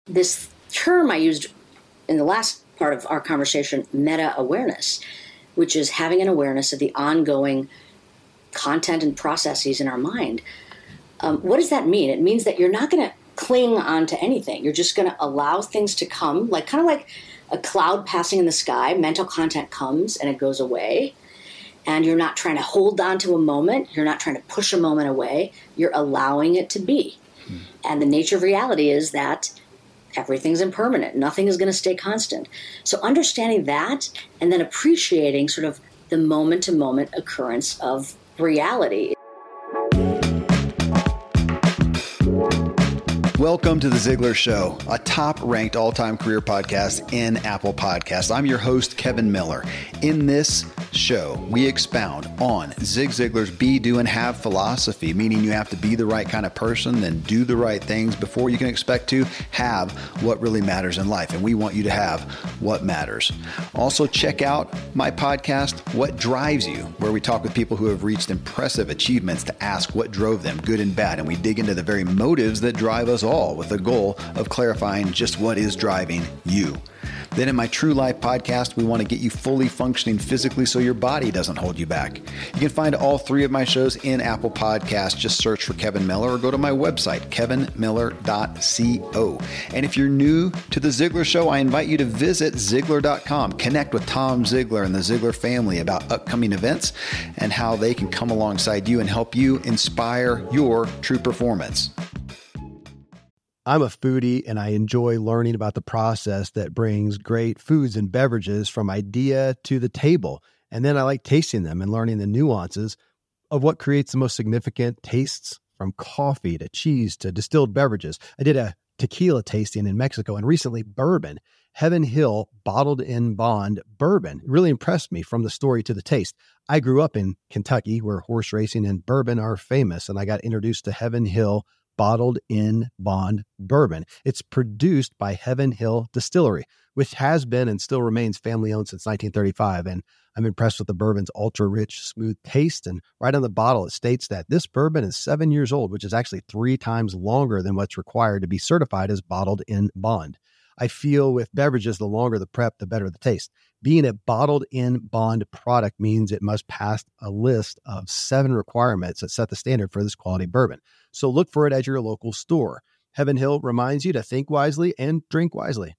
This term I used in the last part of our conversation, meta-awareness, which is having an awareness of the ongoing content and processes in our mind. What does that mean? It means that you're not going to cling on to anything. You're just going to allow things to come, kind of like a cloud passing in the sky. Mental content comes and it goes away. And you're not trying to hold on to a moment. You're not trying to push a moment away. You're allowing it to be. And the nature of reality is that everything's impermanent. Nothing is going to stay constant. So understanding that and then appreciating sort of the moment-to-moment occurrence of reality. Welcome to The Ziglar Show, a top-ranked all-time career podcast in Apple Podcasts. I'm your host, Kevin Miller. In this show, we expound on Zig Ziglar's be, do, and have philosophy, meaning you have to be the right kind of person, then do the right things before you can expect to have what really matters in life. And we want you to have what matters. Also, check out my podcast, What Drives You, where we talk with people who have reached impressive achievements to ask what drove them, good and bad. And we dig into the very motives that drive us all with the goal of clarifying just what is driving you. Then in my True Life podcast, we want to get you fully functioning physically so your body doesn't hold you back. You can find all three of my shows in Apple Podcasts. Just search for Kevin Miller or go to my website, kevinmiller.co. And if you're new to The Ziglar Show, I invite you to visit Ziglar.com. Connect with Tom Ziglar and the Ziglar family about upcoming events and how they can come alongside you and help you inspire your true performance. I'm a foodie and I enjoy learning about the process that brings great foods and beverages from idea to the table. And then I like tasting them and learning the nuances of what creates the most significant tastes, from coffee to cheese to distilled beverages. I did a tequila tasting in Mexico and recently bourbon. Heaven Hill Bottled in Bond bourbon really impressed me from the story to the taste. I grew up in Kentucky where horse racing and bourbon are famous, and I got introduced to Heaven Hill Bottled in Bond bourbon. It's produced by Heaven Hill Distillery, which has been and still remains family-owned since 1935. And I'm impressed with the bourbon's ultra-rich, smooth taste. And right on the bottle, it states that this bourbon is 7 years old, which is actually 3 times longer than what's required to be certified as Bottled in Bond. I feel with beverages, the longer the prep, the better the taste. Being a Bottled in Bond product means it must pass a list of 7 requirements that set the standard for this quality bourbon. So look for it at your local store. Heaven Hill reminds you to think wisely and drink wisely.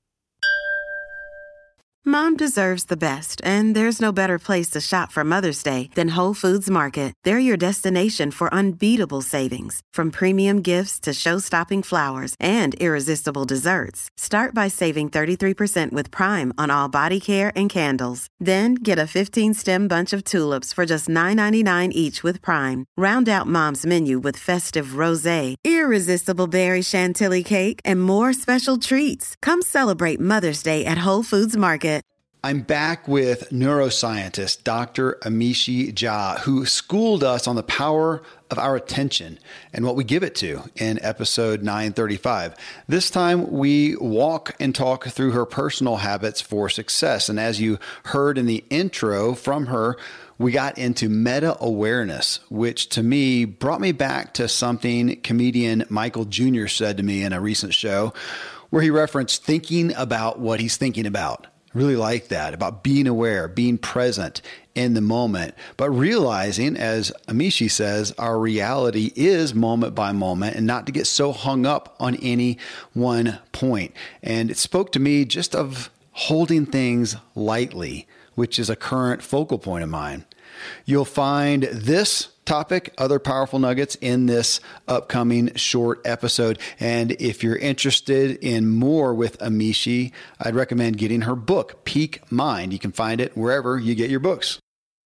Mom deserves the best, and there's no better place to shop for Mother's Day than Whole Foods Market. They're your destination for unbeatable savings, from premium gifts to show-stopping flowers and irresistible desserts. Start by saving 33% with Prime on all body care and candles. Then get a 15-stem bunch of tulips for just $9.99 each with Prime. Round out Mom's menu with festive rosé, irresistible berry chantilly cake, and more special treats. Come celebrate Mother's Day at Whole Foods Market. I'm back with neuroscientist Dr. Amishi Jha, who schooled us on the power of our attention and what we give it to in episode 935. This time we walk and talk through her personal habits for success. And as you heard in the intro from her, we got into meta-awareness, which to me brought me back to something comedian Michael Jr. said to me in a recent show, where he referenced thinking about what he's thinking about. Really like that, about being aware, being present in the moment, but realizing, as Amishi says, our reality is moment by moment and not to get so hung up on any one point. And it spoke to me just of holding things lightly, which is a current focal point of mine. You'll find this topic, other powerful nuggets in this upcoming short episode. And if you're interested in more with Amishi, I'd recommend getting her book, Peak Mind. You can find it wherever you get your books.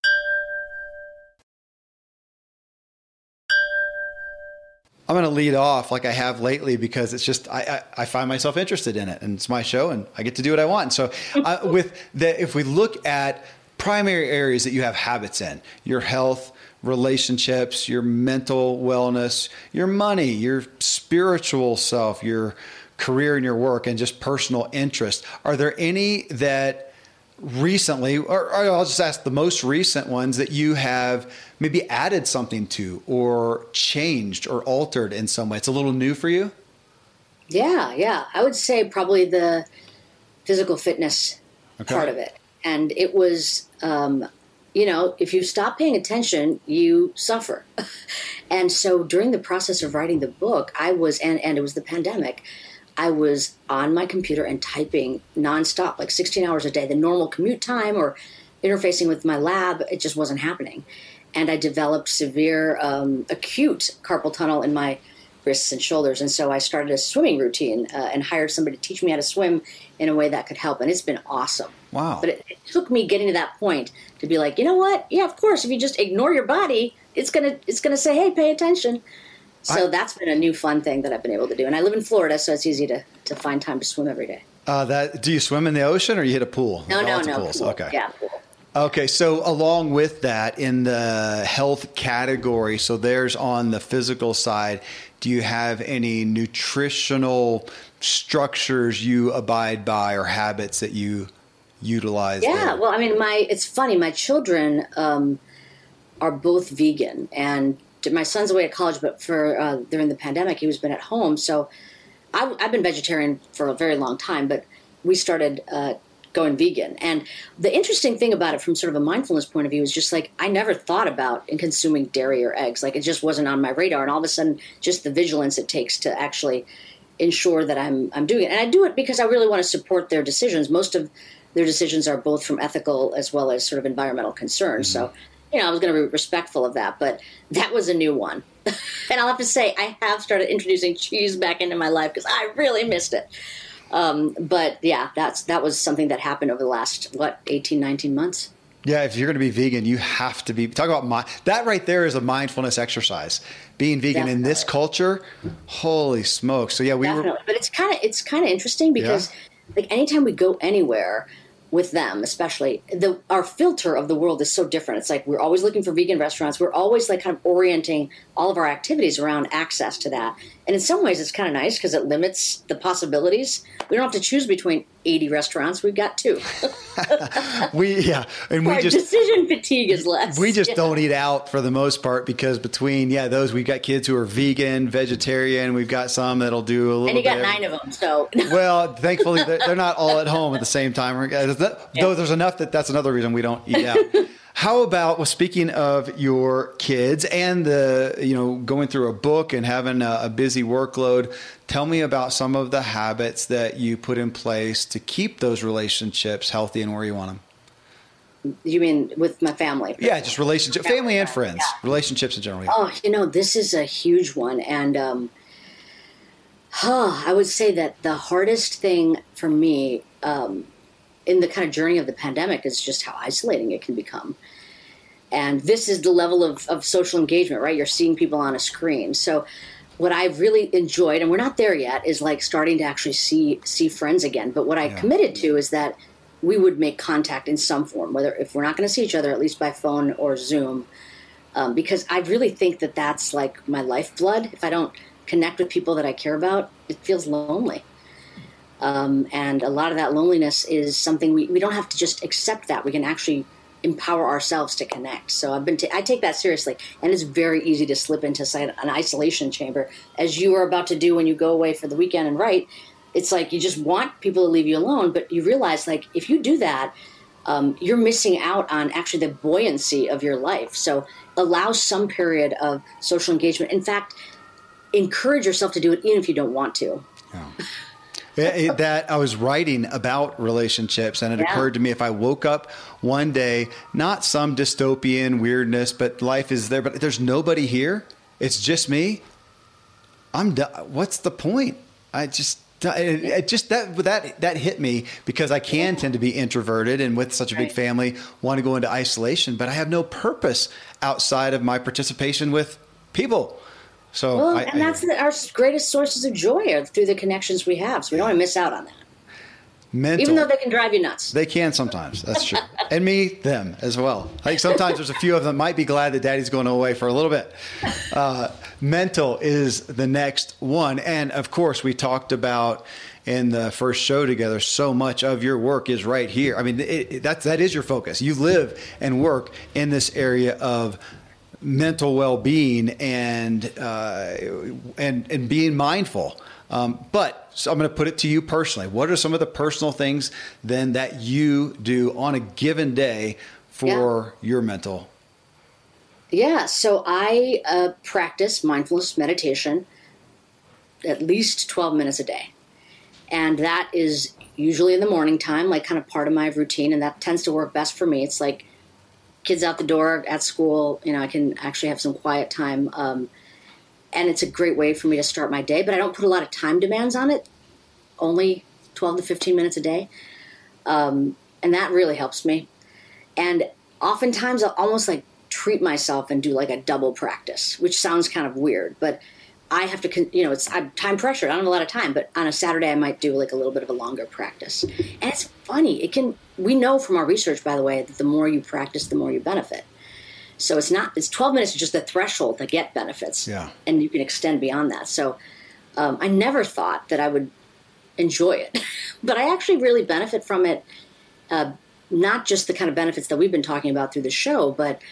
I'm going to lead off like I have lately because it's just, I find myself interested in it and it's my show and I get to do what I want. So if we look at primary areas that you have habits in, your health, relationships, your mental wellness, your money, your spiritual self, your career and your work, and just personal interest. Are there any that recently, or I'll just ask the most recent ones that you have maybe added something to or changed or altered in some way? It's a little new for you? Yeah. I would say probably the physical fitness part of it. And it was, if you stop paying attention, you suffer. And so during the process of writing the book, I was, and it was the pandemic, I was on my computer and typing nonstop, like 16 hours a day. The normal commute time or interfacing with my lab, it just wasn't happening. And I developed severe, acute carpal tunnel in my wrists and shoulders. And so I started a swimming routine and hired somebody to teach me how to swim in a way that could help. And it's been awesome. Wow. But it took me getting to that point to be like, you know what? Yeah, of course, if you just ignore your body, it's gonna say, hey, pay attention. So that's been a new fun thing that I've been able to do. And I live in Florida, so it's easy to find time to swim every day. Do you swim in the ocean or you hit a pool? No. Pools. Pool. Okay. Yeah, pool. Okay, so along with that, in the health category, so there's on the physical side, do you have any nutritional structures you abide by or habits that you utilize? Yeah, there? well, I mean, it's funny. My children are both vegan, and my son's away at college, but for during the pandemic, he's been at home. So I've been vegetarian for a very long time, but we started going vegan. And the interesting thing about it from sort of a mindfulness point of view is just like I never thought about in consuming dairy or eggs. Like it just wasn't on my radar. And all of a sudden, just the vigilance it takes to actually ensure that I'm doing it. And I do it because I really want to support their decisions. Most of their decisions are both from ethical as well as sort of environmental concerns. Mm-hmm. So, I was going to be respectful of that. But that was a new one. And I'll have to say, I have started introducing cheese back into my life because I really missed it. But yeah, that was something that happened over the last, 18, 19 months. Yeah, if you're going to be vegan, you have to be, talk about that right there is a mindfulness exercise. Being vegan in this culture, holy smokes. So yeah, But it's kind of interesting because like anytime we go anywhere with them, especially our filter of the world is so different. It's like, we're always looking for vegan restaurants. We're always like kind of orienting all of our activities around access to that. And in some ways it's kind of nice because it limits the possibilities. We don't have to choose between 80 restaurants. We've got 2. Decision fatigue is less. We just don't eat out for the most part because between those, we've got kids who are vegan, vegetarian. We've got some that'll do a little. And you got 9 of them. So well, thankfully they're not all at home at the same time. Though there's enough that's another reason we don't eat out. How about, speaking of your kids and going through a book and having a busy workload, tell me about some of the habits that you put in place to keep those relationships healthy and where you want them. You mean with my family? Yeah, just relationship, family and friends, relationships in general. Oh, this is a huge one. And I would say that the hardest thing for me in the kind of journey of the pandemic is just how isolating it can become. And this is the level of social engagement, right? You're seeing people on a screen. So what I've really enjoyed, and we're not there yet, is like starting to actually see friends again. But what I committed to is that we would make contact in some form, whether if we're not going to see each other, at least by phone or Zoom, because I really think that that's like my lifeblood. If I don't connect with people that I care about, it feels lonely. And a lot of that loneliness is something we don't have to just accept that. We can actually empower ourselves to connect. So I take that seriously. And it's very easy to slip into an isolation chamber, as you are about to do when you go away for the weekend and write. It's like you just want people to leave you alone, but you realize like if you do that, you're missing out on actually the buoyancy of your life. So allow some period of social engagement. In fact, encourage yourself to do it even if you don't want to. Yeah. That I was writing about relationships, and it occurred to me, if I woke up one day, not some dystopian weirdness, but life is there, but there's nobody here, it's just me, I'm done. What's the point? It just that hit me because I can tend to be introverted and with such a big family want to go into isolation, but I have no purpose outside of my participation with people. So that's our greatest sources of joy are through the connections we have. So we don't want to miss out on that. Mental. Even though they can drive you nuts. They can sometimes. That's true. And them as well. Like sometimes there's a few of them might be glad that daddy's going away for a little bit. Mental is the next one. And of course, we talked about in the first show together, so much of your work is right here. I mean, that is your focus. You live and work in this area of mental well-being and being mindful So I'm going to put it to you personally. What are some of the personal things then that you do on a given day for your mental? Yeah. So I practice mindfulness meditation at least 12 minutes a day. And that is usually in the morning time, like kind of part of my routine. And that tends to work best for me. It's like kids out the door at school, I can actually have some quiet time. And it's a great way for me to start my day, but I don't put a lot of time demands on it, only 12 to 15 minutes a day. And that really helps me. And oftentimes I'll almost like treat myself and do like a double practice, which sounds kind of weird, but I have to, I'm time pressured. I don't have a lot of time, but on a Saturday I might do like a little bit of a longer practice. And it's funny. We know from our research, by the way, that the more you practice, the more you benefit. So it's 12 minutes is just the threshold to get benefits. Yeah. And you can extend beyond that. So I never thought that I would enjoy it, but I actually really benefit from it. Not just the kind of benefits that we've been talking about through the show, but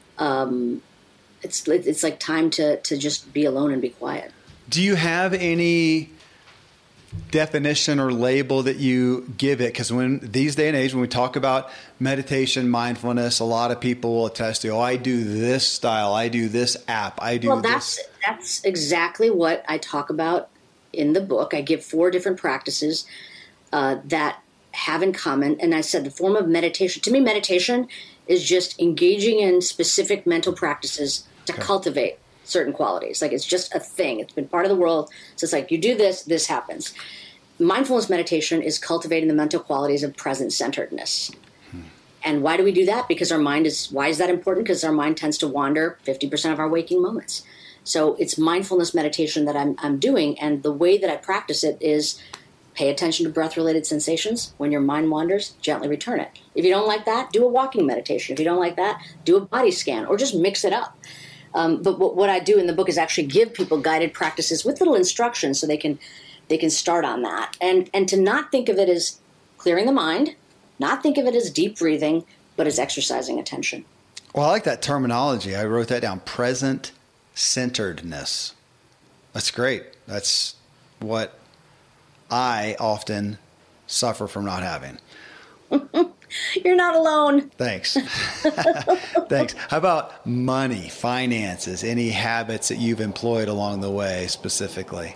it's like time to just be alone and be quiet. Do you have any definition or label that you give it? Because these day and age, when we talk about meditation, mindfulness, a lot of people will attest to, I do this style, I do this app, I do this. That's exactly what I talk about in the book. I give 4 different practices that have in common. And I said the form of meditation, to me, meditation is just engaging in specific mental practices to cultivate certain qualities. Like it's just a thing. It's been part of the world. So it's like you do this, this happens. Mindfulness meditation is cultivating the mental qualities of present-centeredness. And why do we do that? Because why is that important? Because our mind tends to wander 50% of our waking moments. So it's mindfulness meditation that I'm doing. And the way that I practice it is pay attention to breath-related sensations. When your mind wanders, gently return it. If you don't like that, do a walking meditation. If you don't like that, do a body scan or just mix it up. But what I do in the book is actually give people guided practices with little instructions so they can start on that. And to not think of it as clearing the mind, not think of it as deep breathing, but as exercising attention. Well, I like that terminology. I wrote that down, present-centeredness. That's great. That's what I often suffer from not having. You're not alone. Thanks. Thanks. How about money, finances, any habits that you've employed along the way specifically?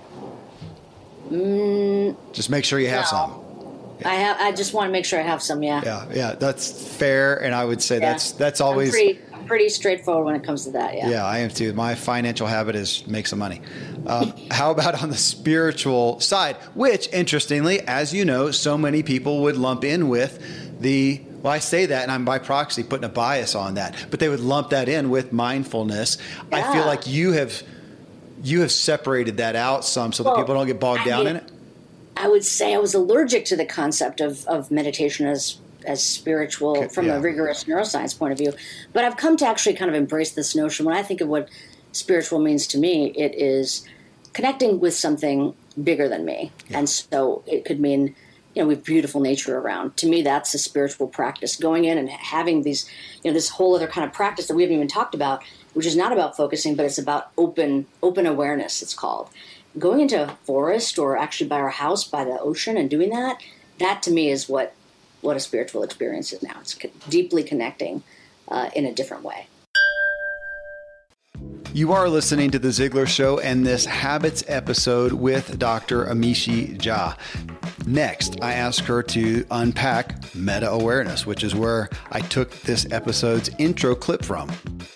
Just make sure you have some. Yeah. I just want to make sure I have some, yeah. Yeah, that's fair. And I would say that's always... I'm pretty straightforward when it comes to that, yeah. Yeah, I am too. My financial habit is make some money. How about on the spiritual side, which, interestingly, as you know, so many people would lump in with well, I say that, and I'm by proxy putting a bias on that, but they would lump that in with mindfulness. Yeah. I feel like you have separated that out some so that people don't get bogged down in it. I would say I was allergic to the concept of meditation as spiritual from a rigorous neuroscience point of view. But I've come to actually kind of embrace this notion. When I think of what spiritual means to me, it is connecting with something bigger than me. Yeah. And so it could mean, we have beautiful nature around. To me, that's a spiritual practice. Going in and having these, this whole other kind of practice that we haven't even talked about, which is not about focusing, but it's about open awareness, it's called. Going into a forest or actually by our house, by the ocean and doing that to me is what a spiritual experience is now. It's deeply connecting in a different way. You are listening to The Ziglar Show and this Habits episode with Dr. Amishi Jha. Next, I ask her to unpack meta-awareness, which is where I took this episode's intro clip from.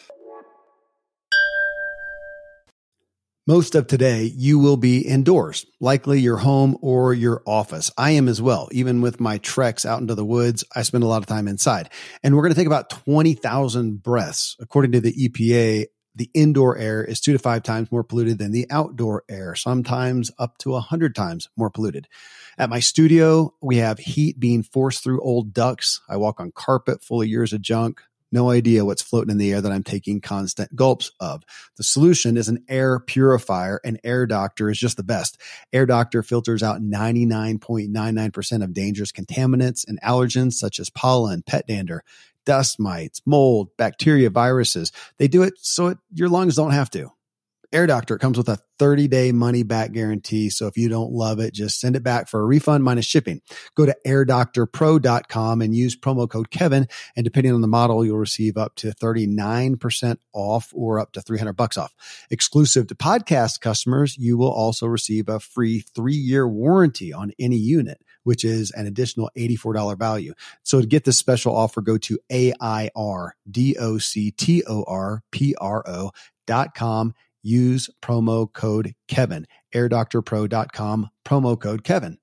Most of today, you will be indoors, likely your home or your office. I am as well. Even with my treks out into the woods, I spend a lot of time inside. And we're going to think about 20,000 breaths. According to the EPA, the indoor air is 2 to 5 times more polluted than the outdoor air, sometimes up to 100 times more polluted. At my studio, we have heat being forced through old ducts. I walk on carpet full of years of junk. No idea what's floating in the air that I'm taking constant gulps of. The solution is an air purifier, and Air Doctor is just the best. Air Doctor filters out 99.99% of dangerous contaminants and allergens such as pollen, pet dander, dust mites, mold, bacteria, viruses. They do it so your lungs don't have to. Air Doctor, it comes with a 30-day money-back guarantee. So if you don't love it, just send it back for a refund minus shipping. Go to airdoctorpro.com and use promo code Kevin. And depending on the model, you'll receive up to 39% off or up to $300 off. Exclusive to podcast customers, you will also receive a free 3-year warranty on any unit, which is an additional $84 value. So to get this special offer, go to airdoctorpro.com. Use promo code Kevin. airdoctorpro.com, promo code Kevin.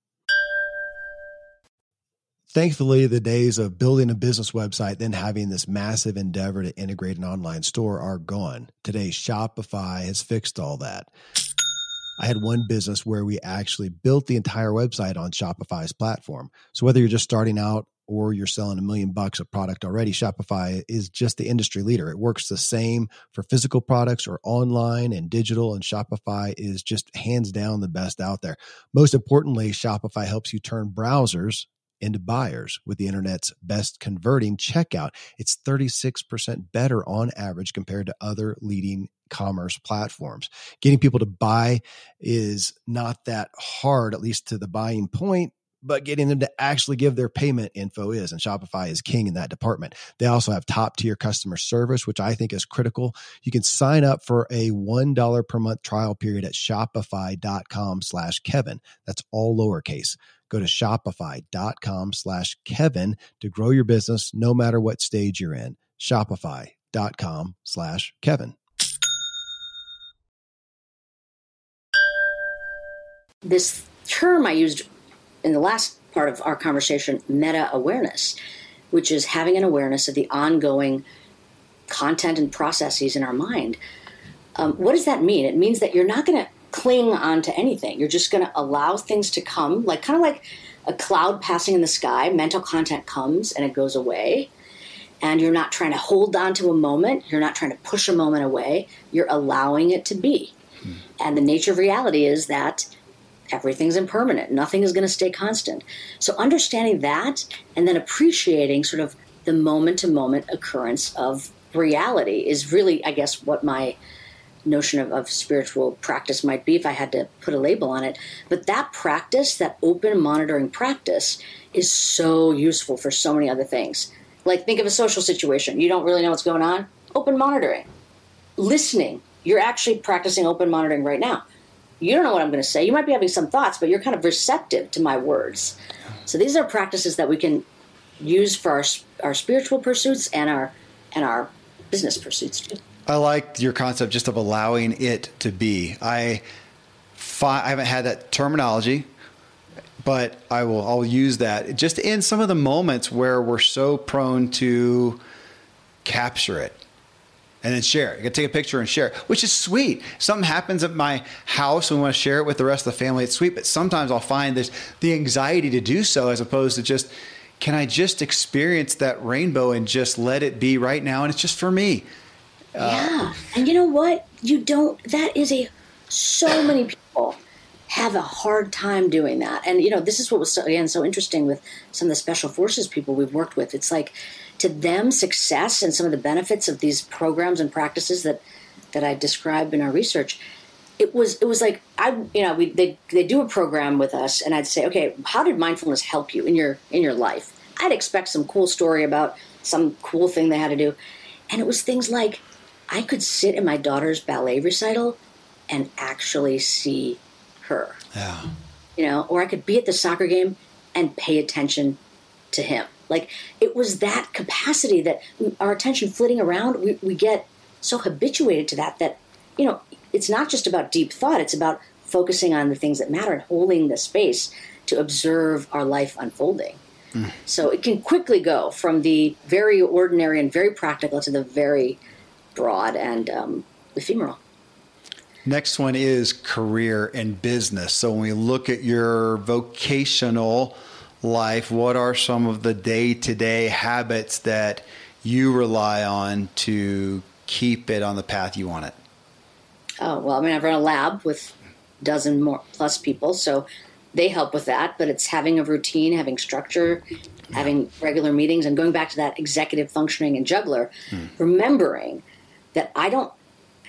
Thankfully, the days of building a business website, then having this massive endeavor to integrate an online store are gone. Today, Shopify has fixed all that. I had one business where we actually built the entire website on Shopify's platform. So whether you're just starting out or you're selling $1 million of product already, Shopify is just the industry leader. It works the same for physical products or online and digital, and Shopify is just hands down the best out there. Most importantly, Shopify helps you turn browsers into buyers with the internet's best converting checkout. It's 36% better on average compared to other leading commerce platforms. Getting people to buy is not that hard, at least to the buying point, but getting them to actually give their payment info is, and Shopify is king in that department. They also have top tier customer service, which I think is critical. You can sign up for a $1 per month trial period at shopify.com/Kevin. That's all lowercase. Go to shopify.com/Kevin to grow your business no matter what stage you're in. Shopify.com/Kevin. This term I used in the last part of our conversation, meta-awareness, which is having an awareness of the ongoing content and processes in our mind. What does that mean? It means that you're not going to cling on to anything. You're just going to allow things to come, like kind of like a cloud passing in the sky. Mental content comes and it goes away. And you're not trying to hold on to a moment. You're not trying to push a moment away. You're allowing it to be. And the nature of reality is that everything's impermanent. Nothing is going to stay constant. So understanding that and then appreciating sort of the moment-to-moment occurrence of reality is really, I guess, what my notion of spiritual practice might be if I had to put a label on it. But that practice, that open monitoring practice, is so useful for so many other things. Like think of a social situation. You don't really know what's going on. Open monitoring. Listening. You're actually practicing open monitoring right now. You don't know what I'm going to say. You might be having some thoughts, but you're kind of receptive to my words. So these are practices that we can use for our spiritual pursuits and our business pursuits too. I like your concept just of allowing it to be. I haven't had that terminology, but I'll use that just in some of the moments where we're so prone to capture it. And then share it. You can take a picture and share it, which is sweet. Something happens at my house and we want to share it with the rest of the family. It's sweet, but sometimes I'll find there's the anxiety to do so as opposed to just, can I just experience that rainbow and just let it be right now? And it's just for me. Yeah. And you know what? So many people have a hard time doing that. And, this is what was, so interesting with some of the special forces people we've worked with. It's like, to them, success and some of the benefits of these programs and practices that I described in our research, it was like they do a program with us, and I'd say, okay, how did mindfulness help you in your life? I'd expect some cool story about some cool thing they had to do, and it was things like I could sit in my daughter's ballet recital and actually see her, or I could be at the soccer game and pay attention to him. Like it was that capacity that our attention flitting around, we get so habituated to that, it's not just about deep thought. It's about focusing on the things that matter and holding the space to observe our life unfolding. So it can quickly go from the very ordinary and very practical to the very broad and ephemeral. Next one is career and business. So when we look at your vocational life, what are some of the day-to-day habits that you rely on to keep it on the path you want it? Oh, well, I run a lab with a dozen more plus people, so they help with that. But it's having a routine, having structure, having regular meetings, and going back to that executive functioning and juggler, remembering that I don't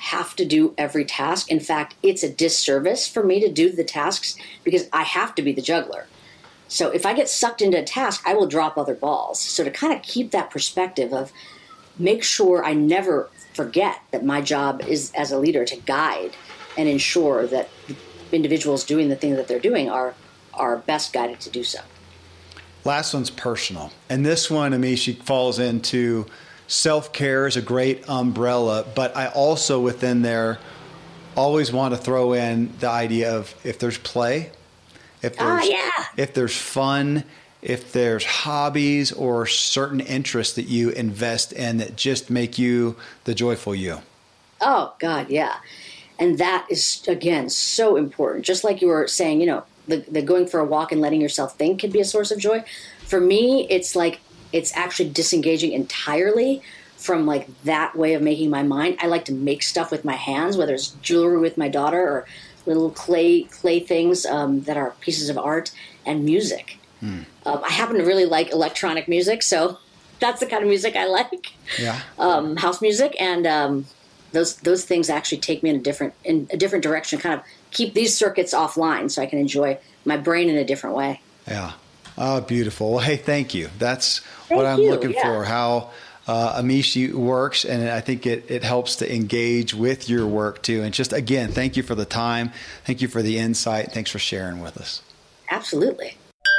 have to do every task. In fact, it's a disservice for me to do the tasks because I have to be the juggler. So if I get sucked into a task, I will drop other balls. So to kind of keep that perspective of make sure I never forget that my job is as a leader to guide and ensure that the individuals doing the thing that they're doing are best guided to do so. Last one's personal. And this one, Amishi, falls into self-care is a great umbrella, but I also within there always want to throw in the idea of if there's play, if there's fun, if there's hobbies or certain interests that you invest in that just make you the joyful you. Oh, God, yeah. And that is, again, so important. Just like you were saying, the going for a walk and letting yourself think can be a source of joy. For me, it's like it's actually disengaging entirely from like that way of making my mind. I like to make stuff with my hands, whether it's jewelry with my daughter or little clay things that are pieces of art, and music. I happen to really like electronic music, so that's the kind of music I like. Yeah. House music, and those things actually take me in a different direction. Kind of keep these circuits offline, so I can enjoy my brain in a different way. Yeah. Oh, beautiful. Well, hey, thank you. That's what I'm looking for. How Amishi works, and I think it helps to engage with your work too. And just again, thank you for the time. Thank you for the insight. Thanks for sharing with us. Absolutely.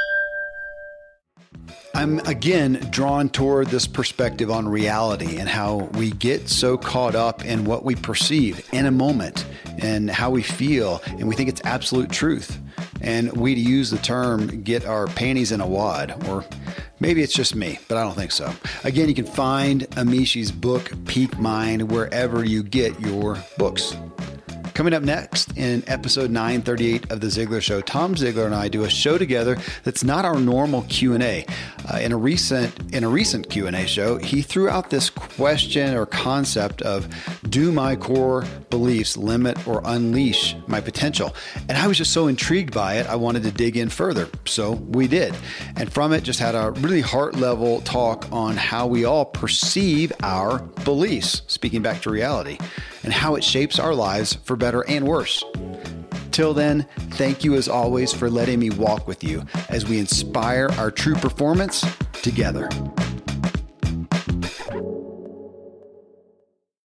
I'm again drawn toward this perspective on reality and how we get so caught up in what we perceive in a moment and how we feel, and we think it's absolute truth. And we, to use the term, get our panties in a wad, or maybe it's just me, but I don't think so. Again, you can find Amishi's book, Peak Mind, wherever you get your books. Coming up next in episode 938 of The Ziglar Show, Tom Ziglar and I do a show together that's not our normal Q&A. In a recent Q&A show, he threw out this question or concept of, do my core beliefs limit or unleash my potential? And I was just so intrigued by it, I wanted to dig in further. So we did. And from it, just had a really heart level talk on how we all perceive our beliefs, speaking back to reality, and how it shapes our lives for better and worse. Till then, thank you as always for letting me walk with you as we inspire our true performance together.